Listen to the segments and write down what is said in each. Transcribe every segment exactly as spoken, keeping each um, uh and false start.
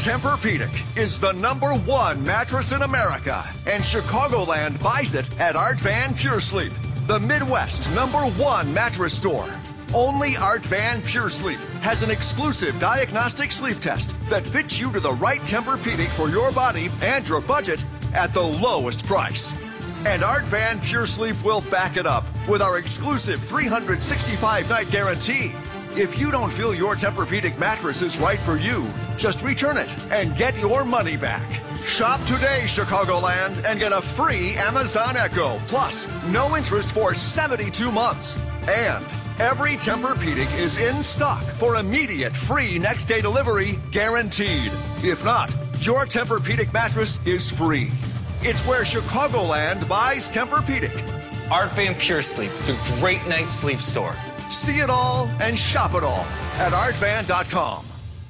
Tempur-Pedic is the number one mattress in America, and Chicagoland buys it at Art Van Pure Sleep, the Midwest number one mattress store. Only Art Van Pure Sleep has an exclusive diagnostic sleep test that fits you to the right Tempur-Pedic for your body and your budget at the lowest price. And Art Van Pure Sleep will back it up with our exclusive three hundred sixty-five night guarantee. If you don't feel your Tempur-Pedic mattress is right for you, just return it and get your money back. Shop today, Chicagoland, and get a free Amazon Echo. Plus, no interest for seventy-two months. And every Tempur-Pedic is in stock for immediate free next day delivery, guaranteed. If not, your Tempur-Pedic mattress is free. It's where Chicagoland buys Tempur-Pedic. Art Van Pure Sleep, the great night sleep store. See it all and shop it all at art van dot com.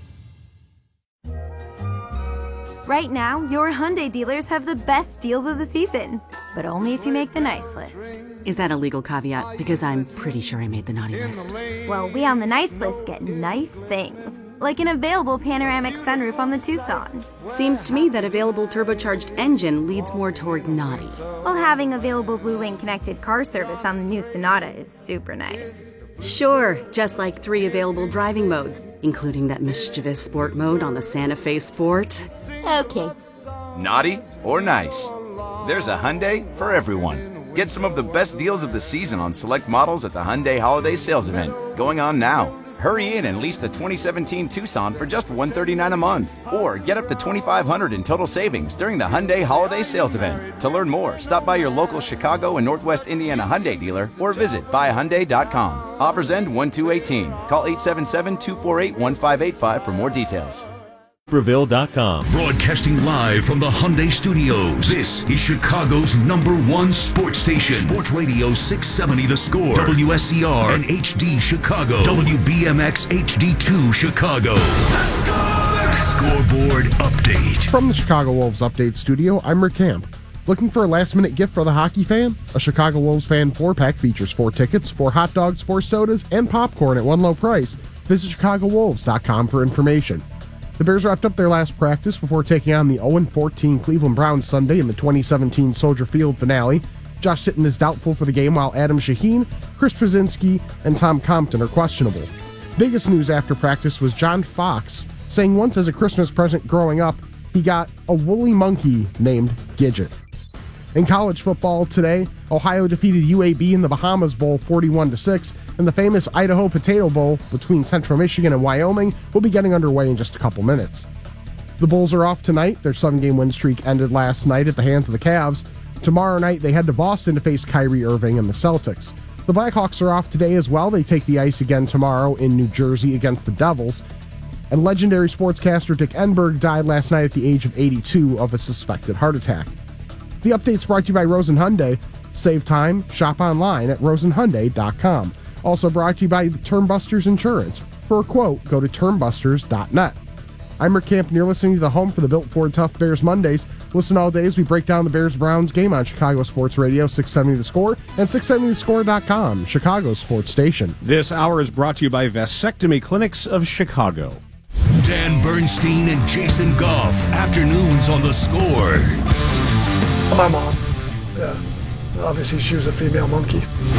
Right now, your Hyundai dealers have the best deals of the season, but only if you make the nice list. Is that a legal caveat? Because I'm pretty sure I made the naughty list. Well, we on the nice list get nice things, like an available panoramic sunroof on the Tucson. Seems to me that available turbocharged engine leads more toward naughty. While having available Blue Link connected car service on the new Sonata is super nice. Sure, just like three available driving modes, including that mischievous sport mode on the Santa Fe Sport. Okay. Naughty or nice? There's a Hyundai for everyone. Get some of the best deals of the season on select models at the Hyundai Holiday Sales Event, going on now. Hurry in and lease the twenty seventeen Tucson for just one hundred thirty-nine dollars a month. Or get up to twenty-five hundred dollars in total savings during the Hyundai Holiday Sales Event. To learn more, stop by your local Chicago and Northwest Indiana Hyundai dealer or visit buy hyundai dot com. Offers end one two eighteen. Call eight seven seven, two four eight, one five eight five for more details. Breville dot com. Broadcasting live from the Hyundai Studios. This is Chicago's number one sports station. Sports Radio six seventy The Score. W S C R and H D Chicago. W B M X H D two Chicago. The Score! Scoreboard update. From the Chicago Wolves Update Studio, I'm Rick Camp. Looking for a last-minute gift for the hockey fan? A Chicago Wolves fan four-pack features four tickets, four hot dogs, four sodas, and popcorn at one low price. Visit chicago wolves dot com for information. The Bears wrapped up their last practice before taking on the oh and fourteen Cleveland Browns Sunday in the twenty seventeen Soldier Field finale. Josh Sitton is doubtful for the game, while Adam Shaheen, Chris Pazinski, and Tom Compton are questionable. Biggest news after practice was John Fox saying once as a Christmas present growing up, he got a woolly monkey named Gidget. In college football today, Ohio defeated U A B in the Bahamas Bowl forty-one to six, and the famous Idaho Potato Bowl between Central Michigan and Wyoming will be getting underway in just a couple minutes. The Bulls are off tonight. Their seven-game win streak ended last night at the hands of the Cavs. Tomorrow night, they head to Boston to face Kyrie Irving and the Celtics. The Blackhawks are off today as well. They take the ice again tomorrow in New Jersey against the Devils. And legendary sportscaster Dick Enberg died last night at the age of eighty-two of a suspected heart attack. The update's brought to you by Rosen Hyundai. Save time, shop online at rosen hyundai dot com. Also brought to you by Termbusters Insurance. For a quote, go to term busters dot net. I'm Rick Camp, and you're listening to the home for the Built Ford Tough Bears Mondays. Listen all day as we break down the Bears-Browns game on Chicago Sports Radio, six seventy The Score, and six seventy the score dot com, Chicago's sports station. This hour is brought to you by Vasectomy Clinics of Chicago. Dan Bernstein and Jason Goff. Afternoons on The Score. My mom. Yeah. Obviously, she was a female monkey.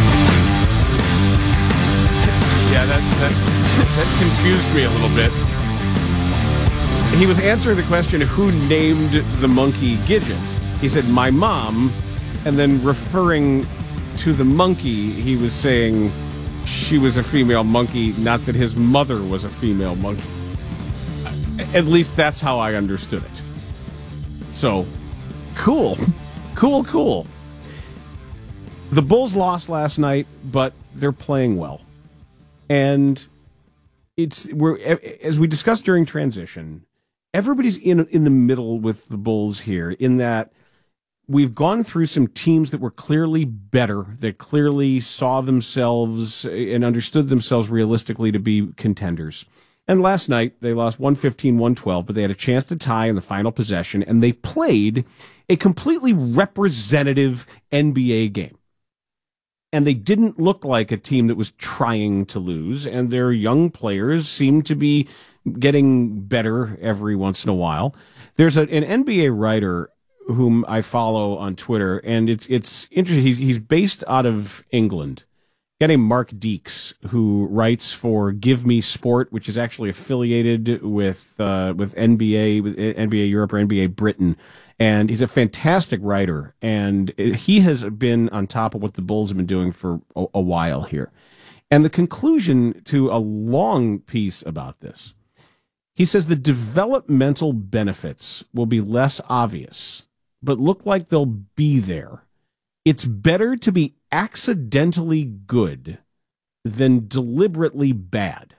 Yeah, that, that, that confused me a little bit. He was answering the question, who named the monkey Gidget? He said, my mom, and then referring to the monkey, he was saying she was a female monkey, not that his mother was a female monkey. At least that's how I understood it. So, cool. Cool, cool. The Bulls lost last night, but they're playing well. And it's we're as we discussed during transition, everybody's in in the middle with the Bulls here, in that we've gone through some teams that were clearly better, that clearly saw themselves and understood themselves realistically to be contenders. And last night, they lost one fifteen, one twelve, but they had a chance to tie in the final possession, and they played a completely representative N B A game. And they didn't look like a team that was trying to lose, and their young players seemed to be getting better every once in a while. There's a, an N B A writer whom I follow on Twitter, and it's it's interesting. He's he's based out of England. A guy named Mark Deeks, who writes for Give Me Sport, which is actually affiliated with uh, with N B A, with N B A Europe or N B A Britain, and he's a fantastic writer. And he has been on top of what the Bulls have been doing for a, a while here. And the conclusion to a long piece about this, he says the developmental benefits will be less obvious, but look like they'll be there. It's better to be accidentally good than deliberately bad.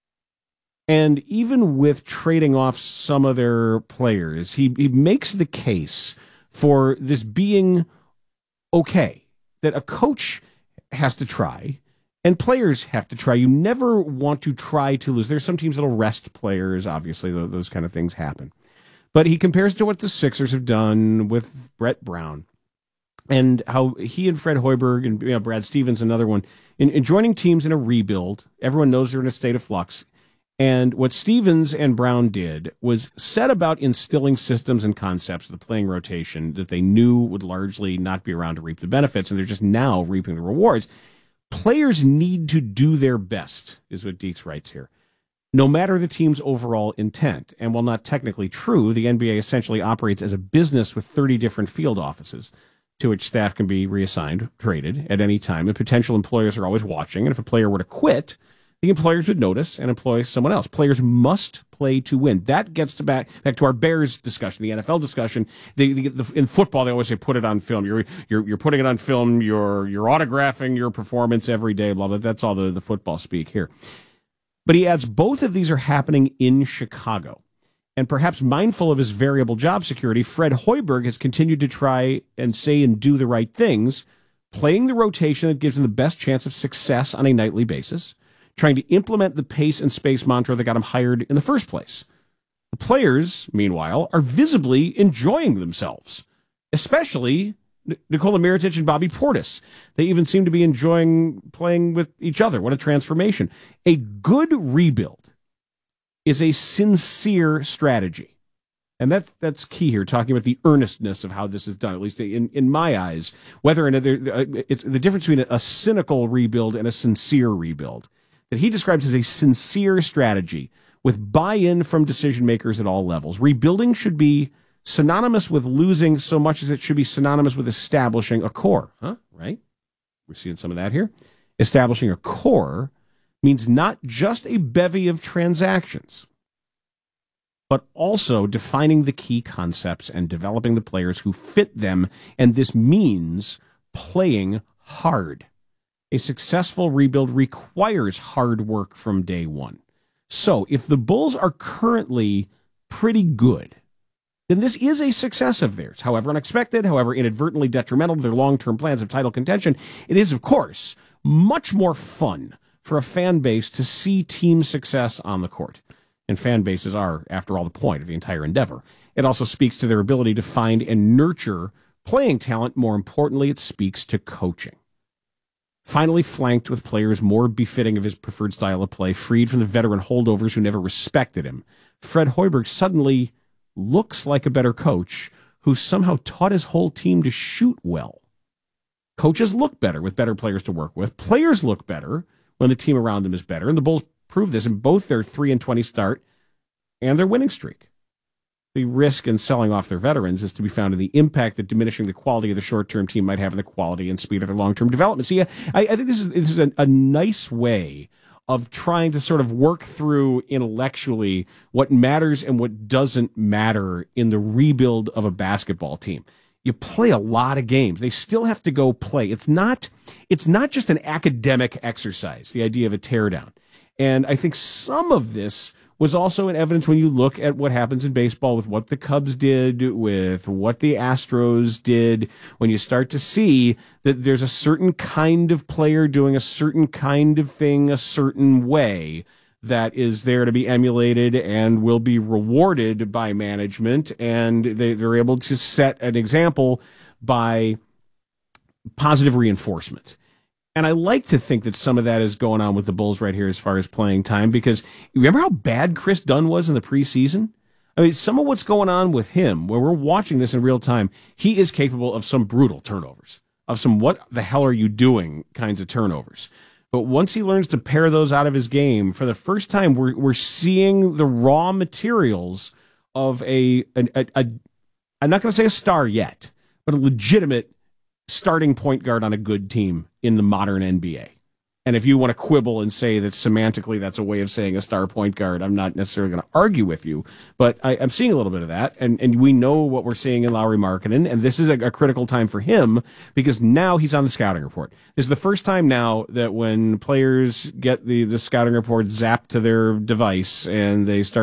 And even with trading off some of their players, he, he makes the case for this being okay, that a coach has to try and players have to try. You never want to try to lose. There's some teams that'll rest players, obviously, those kind of things happen. But he compares it to what the Sixers have done with Brett Brown, and how he and Fred Hoiberg and you know, Brad Stevens, another one, in, in joining teams in a rebuild. Everyone knows they're in a state of flux. And what Stevens and Brown did was set about instilling systems and concepts of the playing rotation that they knew would largely not be around to reap the benefits, and they're just now reaping the rewards. Players need to do their best, is what Deeks writes here, no matter the team's overall intent. And while not technically true, the N B A essentially operates as a business with thirty different field offices, to which staff can be reassigned, traded at any time. And potential employers are always watching. And if a player were to quit, the employers would notice and employ someone else. Players must play to win. That gets to back, back to our Bears discussion, the N F L discussion. They, the, the, in football, they always say, put it on film. You're, you're, you're putting it on film. You're, you're autographing your performance every day, blah, blah. That's all the, the football speak here. But he adds both of these are happening in Chicago. And perhaps mindful of his variable job security, Fred Hoiberg has continued to try and say and do the right things, playing the rotation that gives him the best chance of success on a nightly basis, trying to implement the pace and space mantra that got him hired in the first place. The players, meanwhile, are visibly enjoying themselves, especially Nikola Mirotic and Bobby Portis. They even seem to be enjoying playing with each other. What a transformation. A good rebuild is a sincere strategy. And that's that's key here, talking about the earnestness of how this is done, at least in, in my eyes, whether another, it's the difference between a cynical rebuild and a sincere rebuild, that he describes as a sincere strategy with buy-in from decision makers at all levels. Rebuilding should be synonymous with losing so much as it should be synonymous with establishing a core. Huh? Right? We're seeing some of that here. Establishing a core means not just a bevy of transactions, but also defining the key concepts and developing the players who fit them, and this means playing hard. A successful rebuild requires hard work from day one. So if the Bulls are currently pretty good, then this is a success of theirs. However unexpected, however inadvertently detrimental to their long-term plans of title contention, it is, of course, much more fun for a fan base to see team success on the court. And fan bases are, after all, the point of the entire endeavor. It also speaks to their ability to find and nurture playing talent. More importantly, it speaks to coaching. Finally, flanked with players more befitting of his preferred style of play, freed from the veteran holdovers who never respected him, Fred Hoiberg suddenly looks like a better coach who somehow taught his whole team to shoot well. Coaches look better with better players to work with. Players look better when the team around them is better, and the Bulls prove this in both their three and twenty start and their winning streak. The risk in selling off their veterans is to be found in the impact that diminishing the quality of the short-term team might have on the quality and speed of their long-term development. See, I, I think this is this is a, a nice way of trying to sort of work through intellectually what matters and what doesn't matter in the rebuild of a basketball team. You play a lot of games. They still have to go play. It's not, it's not just an academic exercise, the idea of a teardown. And I think some of this was also in evidence when you look at what happens in baseball with what the Cubs did, with what the Astros did, when you start to see that there's a certain kind of player doing a certain kind of thing a certain way that is there to be emulated and will be rewarded by management, and they, they're able to set an example by positive reinforcement. And I like to think that some of that is going on with the Bulls right here as far as playing time, because you remember how bad Chris Dunn was in the preseason? I mean, some of what's going on with him, where we're watching this in real time, he is capable of some brutal turnovers, of some what the hell are you doing kinds of turnovers. But once he learns to pare those out of his game, for the first time, we're we're seeing the raw materials of a, a, a, a I'm not going to say a star yet, but a legitimate starting point guard on a good team in the modern N B A. And if you want to quibble and say that semantically that's a way of saying a star point guard, I'm not necessarily going to argue with you, but I, I'm seeing a little bit of that. And, and we know what we're seeing in Lauri Markkanen, and this is a, a critical time for him because now he's on the scouting report. This is the first time now that when players get the, the scouting report zapped to their device and they start